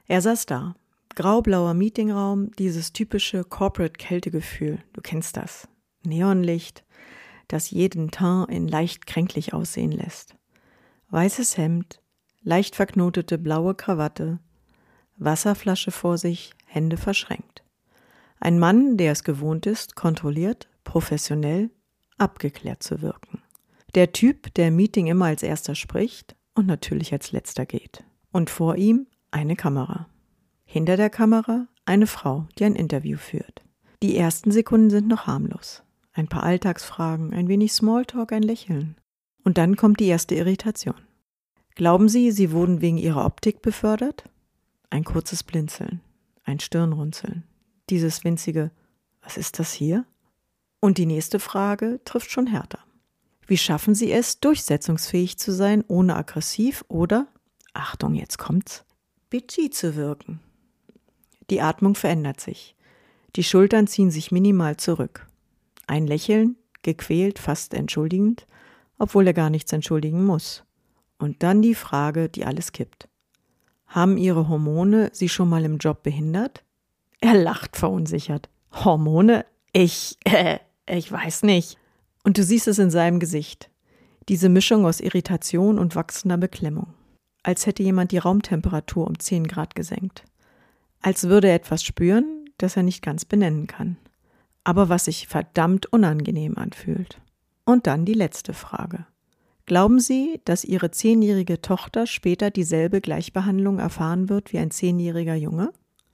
Er saß da. Graublauer Meetingraum, dieses typische Corporate-Kältegefühl. Du kennst das. Neonlicht, das jeden Teint in leicht kränklich aussehen lässt. Weißes Hemd, leicht verknotete blaue Krawatte, Wasserflasche vor sich, Hände verschränkt. Ein Mann, der es gewohnt ist, kontrolliert, professionell, abgeklärt zu wirken. Der Typ, der im Meeting immer als erster spricht und natürlich als letzter geht. Und vor ihm eine Kamera. Hinter der Kamera eine Frau, die ein Interview führt. Die ersten Sekunden sind noch harmlos. Ein paar Alltagsfragen, ein wenig Smalltalk, ein Lächeln. Und dann kommt die erste Irritation. Glauben Sie, Sie wurden wegen Ihrer Optik befördert? Ein kurzes Blinzeln, ein Stirnrunzeln. Dieses winzige, was ist das hier? Und die nächste Frage trifft schon härter. Wie schaffen Sie es, durchsetzungsfähig zu sein, ohne aggressiv oder, Achtung, jetzt kommt's, bitchy zu wirken? Die Atmung verändert sich. Die Schultern ziehen sich minimal zurück. Ein Lächeln, gequält, fast entschuldigend, obwohl er gar nichts entschuldigen muss. Und dann die Frage, die alles kippt. Haben Ihre Hormone Sie schon mal im Job behindert? Er lacht verunsichert. Hormone? Ich weiß nicht. Und du siehst es in seinem Gesicht. Diese Mischung aus Irritation und wachsender Beklemmung. Als hätte jemand die Raumtemperatur um 10 Grad gesenkt. Als würde er etwas spüren, das er nicht ganz benennen kann. Aber was sich verdammt unangenehm anfühlt. Und dann die letzte Frage. Glauben Sie, dass Ihre 10-jährige Tochter später dieselbe Gleichbehandlung erfahren wird wie ein 10-jähriger Junge?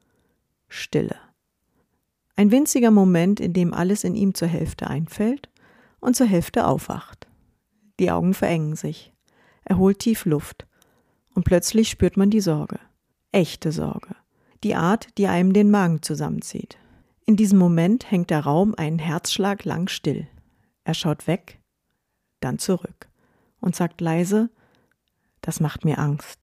Stille. Ein winziger Moment, in dem alles in ihm zur Hälfte einfällt und zur Hälfte aufwacht. Die Augen verengen sich. Er holt tief Luft. Und plötzlich spürt man die Sorge. Echte Sorge. Die Art, die einem den Magen zusammenzieht. In diesem Moment hängt der Raum einen Herzschlag lang still. Er schaut weg, dann zurück und sagt leise, das macht mir Angst.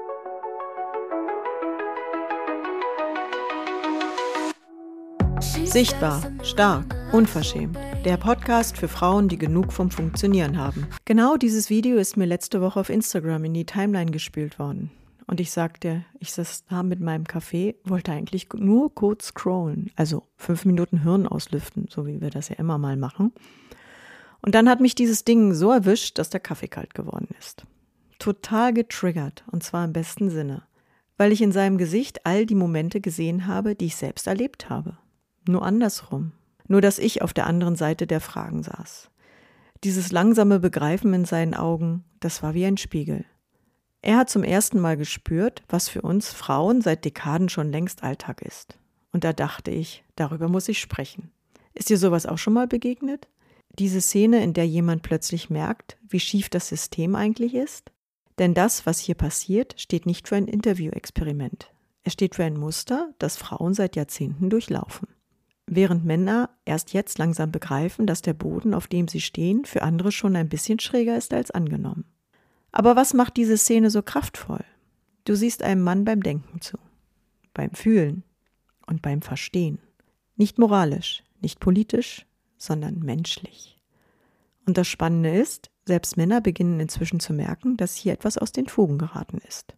Sichtbar, stark, unverschämt. Der Podcast für Frauen, die genug vom Funktionieren haben. Genau dieses Video ist mir letzte Woche auf Instagram in die Timeline gespült worden. Und ich sagte, ich saß da mit meinem Kaffee, wollte eigentlich nur kurz scrollen, also 5 Minuten Hirn auslüften, so wie wir das ja immer mal machen. Und dann hat mich dieses Ding so erwischt, dass der Kaffee kalt geworden ist. Total getriggert, und zwar im besten Sinne, weil ich in seinem Gesicht all die Momente gesehen habe, die ich selbst erlebt habe. Nur andersrum. Nur, dass ich auf der anderen Seite der Fragen saß. Dieses langsame Begreifen in seinen Augen, das war wie ein Spiegel. Er hat zum ersten Mal gespürt, was für uns Frauen seit Dekaden schon längst Alltag ist. Und da dachte ich, darüber muss ich sprechen. Ist dir sowas auch schon mal begegnet? Diese Szene, in der jemand plötzlich merkt, wie schief das System eigentlich ist? Denn das, was hier passiert, steht nicht für ein Interview-Experiment. Es steht für ein Muster, das Frauen seit Jahrzehnten durchlaufen. Während Männer erst jetzt langsam begreifen, dass der Boden, auf dem sie stehen, für andere schon ein bisschen schräger ist als angenommen. Aber was macht diese Szene so kraftvoll? Du siehst einem Mann beim Denken zu, beim Fühlen und beim Verstehen. Nicht moralisch, nicht politisch, sondern menschlich. Und das Spannende ist, selbst Männer beginnen inzwischen zu merken, dass hier etwas aus den Fugen geraten ist.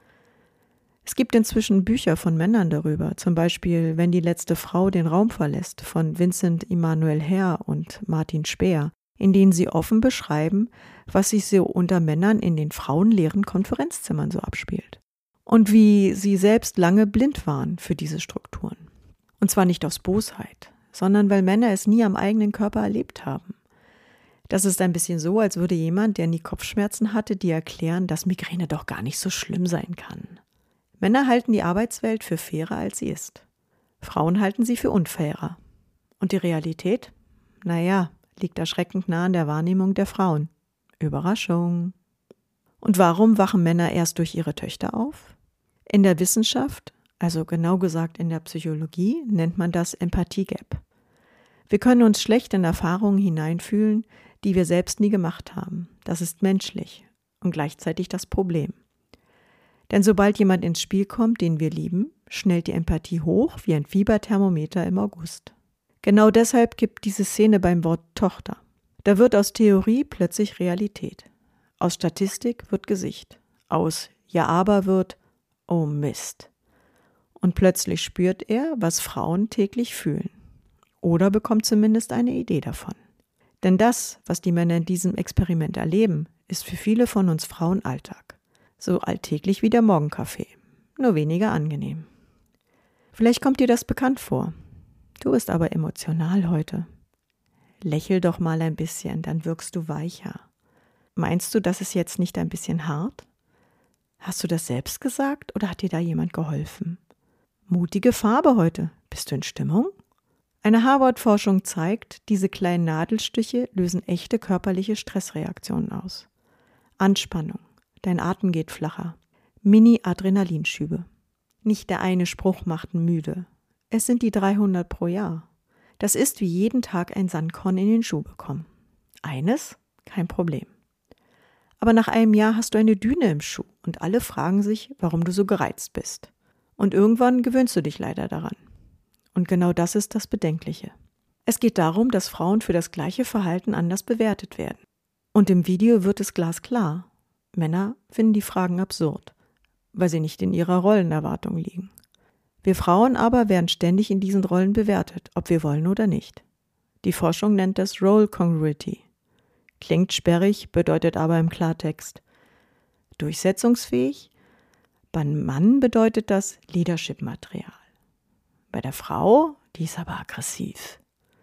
Es gibt inzwischen Bücher von Männern darüber, zum Beispiel Wenn die letzte Frau den Raum verlässt von Vincent Emanuel Herr und Martin Speer, in denen sie offen beschreiben, was sich so unter Männern in den frauenleeren Konferenzzimmern so abspielt. Und wie sie selbst lange blind waren für diese Strukturen. Und zwar nicht aus Bosheit, sondern weil Männer es nie am eigenen Körper erlebt haben. Das ist ein bisschen so, als würde jemand, der nie Kopfschmerzen hatte, dir erklären, dass Migräne doch gar nicht so schlimm sein kann. Männer halten die Arbeitswelt für fairer, als sie ist. Frauen halten sie für unfairer. Und die Realität? Naja, liegt erschreckend nah an der Wahrnehmung der Frauen. Überraschung. Und warum wachen Männer erst durch ihre Töchter auf? In der Wissenschaft, also genau gesagt in der Psychologie, nennt man das Empathie-Gap. Wir können uns schlecht in Erfahrungen hineinfühlen, die wir selbst nie gemacht haben. Das ist menschlich und gleichzeitig das Problem. Denn sobald jemand ins Spiel kommt, den wir lieben, schnellt die Empathie hoch wie ein Fieberthermometer im August. Genau deshalb kippt diese Szene beim Wort Tochter. Da wird aus Theorie plötzlich Realität. Aus Statistik wird Gesicht. Aus Ja aber wird Oh Mist. Und plötzlich spürt er, was Frauen täglich fühlen. Oder bekommt zumindest eine Idee davon. Denn das, was die Männer in diesem Experiment erleben, ist für viele von uns Frauen Alltag. So alltäglich wie der Morgenkaffee, nur weniger angenehm. Vielleicht kommt dir das bekannt vor. Du bist aber emotional heute. Lächel doch mal ein bisschen, dann wirkst du weicher. Meinst du, das ist jetzt nicht ein bisschen hart? Hast du das selbst gesagt oder hat dir da jemand geholfen? Mutige Farbe heute. Bist du in Stimmung? Eine Harvard-Forschung zeigt, diese kleinen Nadelstiche lösen echte körperliche Stressreaktionen aus. Anspannung, dein Atem geht flacher, Mini-Adrenalinschübe. Nicht der eine Spruch macht müde, es sind die 300 pro Jahr. Das ist wie jeden Tag ein Sandkorn in den Schuh bekommen. Eines? Kein Problem. Aber nach einem Jahr hast du eine Düne im Schuh und alle fragen sich, warum du so gereizt bist. Und irgendwann gewöhnst du dich leider daran. Und genau das ist das Bedenkliche. Es geht darum, dass Frauen für das gleiche Verhalten anders bewertet werden. Und im Video wird es glasklar. Männer finden die Fragen absurd, weil sie nicht in ihrer Rollenerwartung liegen. Wir Frauen aber werden ständig in diesen Rollen bewertet, ob wir wollen oder nicht. Die Forschung nennt das Role Congruity. Klingt sperrig, bedeutet aber im Klartext durchsetzungsfähig. Beim Mann bedeutet das Leadership-Material. Bei der Frau, die ist aber aggressiv.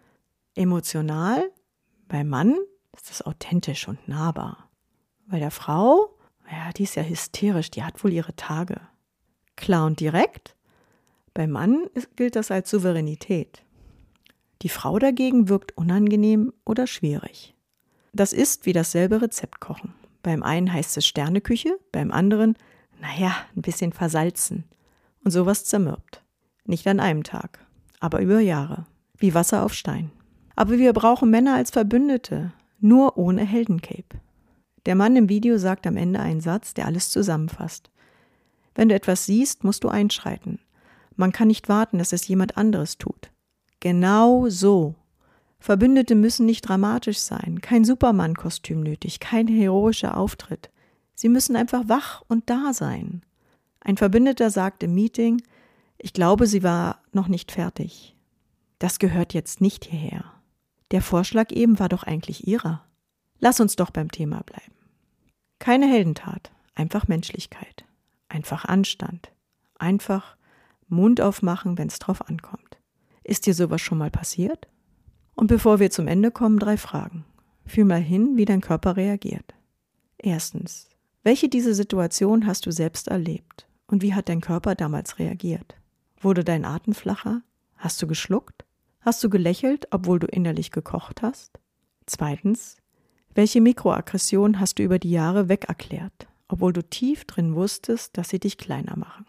Emotional, beim Mann ist das authentisch und nahbar. Bei der Frau, ja, die ist ja hysterisch, die hat wohl ihre Tage. Klar und direkt, beim Mann gilt das als Souveränität. Die Frau dagegen wirkt unangenehm oder schwierig. Das ist wie dasselbe Rezept kochen. Beim einen heißt es Sterneküche, beim anderen, ein bisschen versalzen. Und sowas zermürbt. Nicht an einem Tag, aber über Jahre. Wie Wasser auf Stein. Aber wir brauchen Männer als Verbündete, nur ohne Heldencape. Der Mann im Video sagt am Ende einen Satz, der alles zusammenfasst. Wenn du etwas siehst, musst du einschreiten. Man kann nicht warten, dass es jemand anderes tut. Genau so. Verbündete müssen nicht dramatisch sein, kein Superman-Kostüm nötig, kein heroischer Auftritt. Sie müssen einfach wach und da sein. Ein Verbündeter sagt im Meeting, ich glaube, sie war noch nicht fertig. Das gehört jetzt nicht hierher. Der Vorschlag eben war doch eigentlich ihrer. Lass uns doch beim Thema bleiben. Keine Heldentat, einfach Menschlichkeit, einfach Anstand, einfach Mund aufmachen, wenn es drauf ankommt. Ist dir sowas schon mal passiert? Und bevor wir zum Ende kommen, 3 Fragen. Fühl mal hin, wie dein Körper reagiert. Erstens, welche dieser Situation hast du selbst erlebt und wie hat dein Körper damals reagiert? Wurde dein Atem flacher? Hast du geschluckt? Hast du gelächelt, obwohl du innerlich gekocht hast? Zweitens, welche Mikroaggression hast du über die Jahre wegerklärt, obwohl du tief drin wusstest, dass sie dich kleiner machen?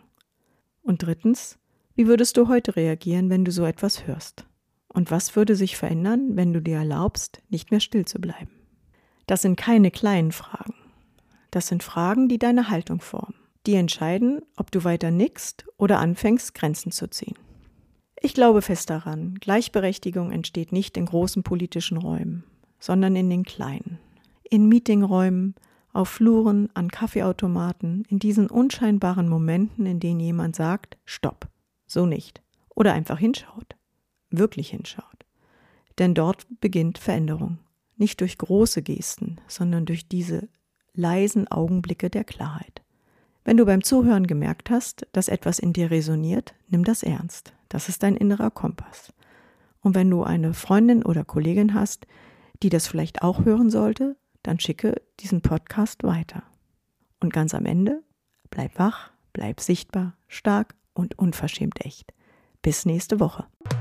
Und drittens, wie würdest du heute reagieren, wenn du so etwas hörst? Und was würde sich verändern, wenn du dir erlaubst, nicht mehr still zu bleiben? Das sind keine kleinen Fragen. Das sind Fragen, die deine Haltung formen. Die entscheiden, ob du weiter nickst oder anfängst, Grenzen zu ziehen. Ich glaube fest daran, Gleichberechtigung entsteht nicht in großen politischen Räumen, sondern in den kleinen. In Meetingräumen, auf Fluren, an Kaffeeautomaten, in diesen unscheinbaren Momenten, in denen jemand sagt, stopp, so nicht. Oder einfach hinschaut. Wirklich hinschaut. Denn dort beginnt Veränderung. Nicht durch große Gesten, sondern durch diese leisen Augenblicke der Klarheit. Wenn du beim Zuhören gemerkt hast, dass etwas in dir resoniert, nimm das ernst. Das ist dein innerer Kompass. Und wenn du eine Freundin oder Kollegin hast, die das vielleicht auch hören sollte, dann schicke diesen Podcast weiter. Und ganz am Ende, bleib wach, bleib sichtbar, stark und unverschämt echt. Bis nächste Woche.